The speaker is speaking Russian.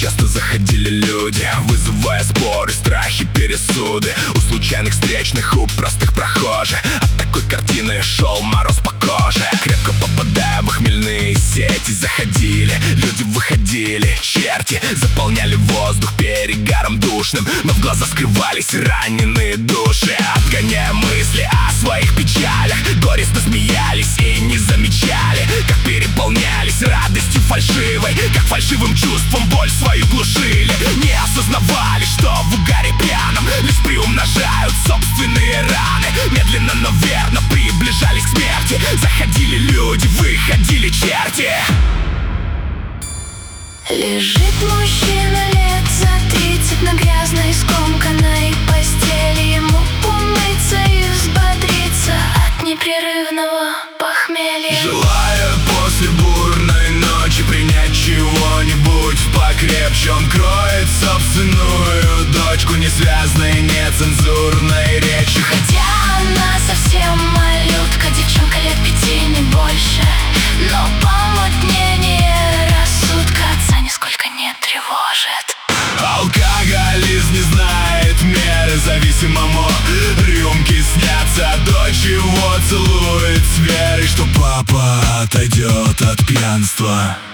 часто заходили люди, вызывая споры, страхи, пересуды у случайных встречных, у простых прохожих. От такой картины шел мороз по коже. Крепко попадая в хмельные сети, заходили люди, выходили черти, заполняли воздух перегаром душным, но в глаза скрывались раненые души. Отгоняя мысли о своих печалях, горестно смеялись и не замечали, как переполнялись радостью фальшивой, как фальшивым чувством боль свою глушили. Не осознавали, что в угаре пьяном лишь приумножают собственные раны. Медленно, но верно приближались к смерти. Заходили люди, выходили черти. Лежит мужчина лет за 30 на грязной скомканной постели. Ему умыться и взбодриться от непрерывного похмелья. Желая после бурной ночи принять чего-нибудь покрепче, он кроет собственную дочку несвязной, нецензурной речью. Хотя она совсем малютка, девчонка лет 5, не больше, но помутнение рассудка отца нисколько не тревожит. Алкоголизм не знает меры, зависимому рюмки снятся. Дочь его целует с верой, что папа отойдет от пьянства.